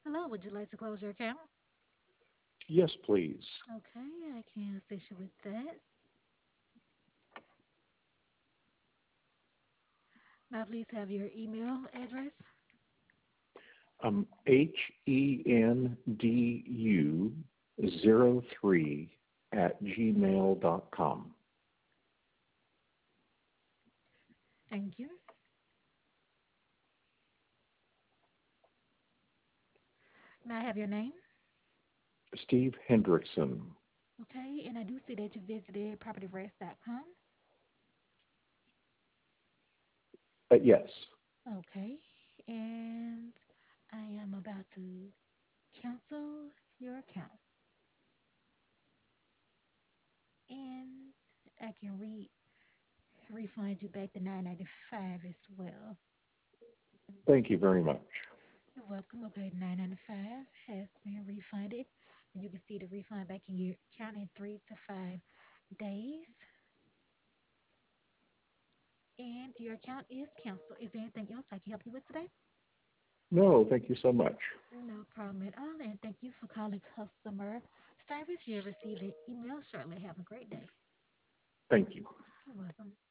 Hello, would you like to close your account? Yes, please. Okay, I can assist you with that. Now, please have your email address. HENDU03 at gmail.com. Thank you. May I have your name? Steve Hendrickson. Okay, and I do see that you visited propertyrest.com. Yes. Okay, and I am about to cancel your account, and I can refund you back the 9.95 as well. Thank you very much. You're welcome. Okay, 9.95 has been refunded. And you can see the refund back in your account in 3 to 5 days. And your account is canceled. Is there anything else I can help you with today? No, thank you so much. No problem at all. And thank you for calling customer service. You'll receive an email shortly. Have a great day. Thank you. You're welcome.